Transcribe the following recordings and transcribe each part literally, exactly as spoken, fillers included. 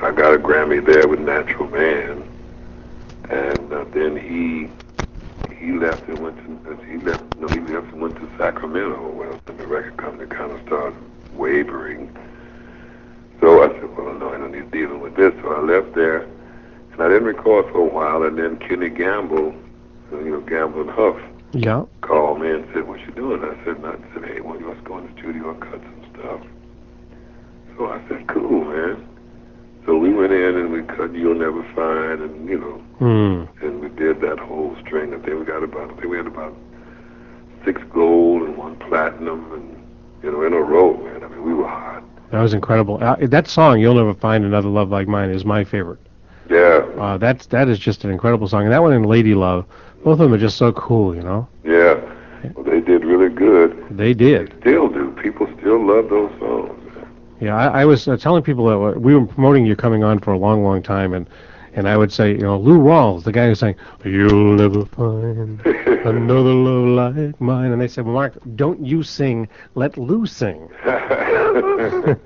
I got a Grammy there with Natural Man, and uh, then he he left and went to he left no he left and went to Sacramento. Well, then the record company kind of started wavering. So I said, well, no, I don't need dealing with this. So I left there, and I didn't record for a while. And then Kenny Gamble, you know, Gamble and Huff, yeah, called me and said, "What you doing?" I said, and I said, "Hey, well, you must go in the studio and cut some stuff." So I said, "Cool, man." So we went in and we cut "You'll Never Find," and you know, mm. and we did that whole string. I think we got about, I think we had about six gold and one platinum, and you know, in a row, man. I mean, we were hot. That was incredible. Uh, that song, "You'll Never Find Another Love Like Mine," is my favorite. Yeah. Uh, that's that is just an incredible song, and that one and "Lady Love," both of them are just so cool, you know. Yeah. Well, they did really good. They did. They still do. People still love those songs. Yeah, I, I was uh, telling people that we were promoting you coming on for a long, long time, and and I would say, you know, Lou Rawls, the guy who sang "You'll Never Find Another Love Like Mine," and they said, well, "Mark, don't you sing? Let Lou sing." Yeah.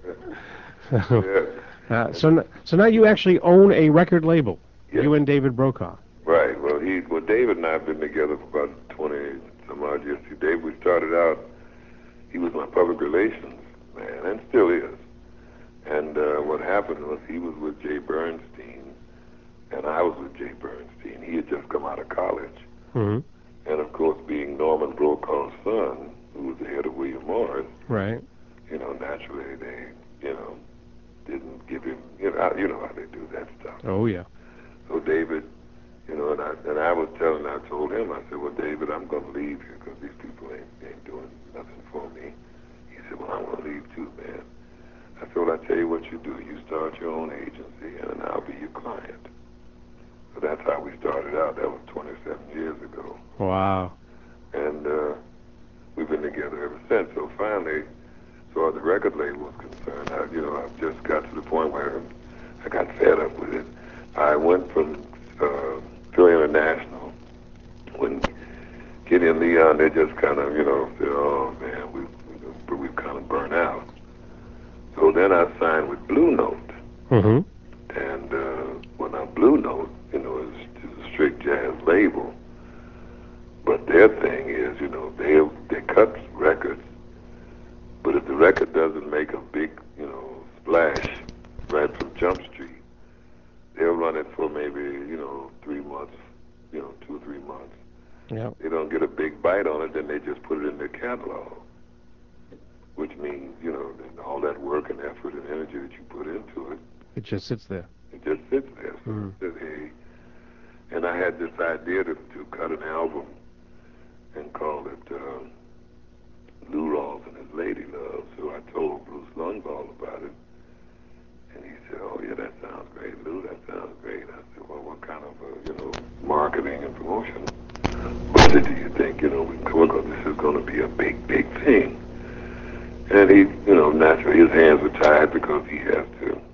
uh, so n- so now you actually own a record label. Yeah. You and David Brokaw. Right. Well, he, well, David and I have been together for about twenty some odd years. See, Dave, we started out. He was my public relations man, and still is. And uh, what happened was he was with Jay Bernstein, and I was with Jay Bernstein. He had just come out of college. Mm-hmm. And, of course, being Norman Brokaw's son, who was the head of William Morris, right? You know, naturally they, you know, didn't give him, you know, you know how they do that stuff. Oh, yeah. So David, you know, and I, and I was telling, I told him, I said, well, David, I'm going to leave here because these people ain't, ain't doing nothing for me. He said, well, I'm going to leave too, man. I said, well, I tell you what you do. You start your own agency, and I'll be your client. So that's how we started out. That was twenty-seven years ago. Wow. And uh, we've been together ever since. So finally, as far as the record label was concerned, I, you know, I've just got to the point where I got fed up with it. I went from uh, Philly International when Kenny and Leon, they just kind of, you know, said, oh, man, we, we, we've kind of burnt out. So then I signed with Blue Note. Mm-hmm. And, uh, well, now Blue Note, you know, is, is a strict jazz label. But their thing is, you know, they they cut records, but if the record doesn't make a big, you know, splash right from Jump Street, they'll run it for maybe, you know, three months, you know, two or three months. Yeah. They don't get a big bite on it, then they just put it in their catalog, which means, you know, that all that work and effort and energy that you put into it, it just sits there. It just sits there. So mm. I said, hey, and I had this idea to, to cut an album and call it uh, Lou Rawls and His Lady Love. So I told Bruce Lundvall about it, and he said, oh, yeah, that sounds great, Lou, that sounds great. I said, well, what kind of, uh, you know, marketing and promotion budget do you think, you know, we can come up with? This is going to be a big, big thing. And he, you know, naturally his hands were tied because he has to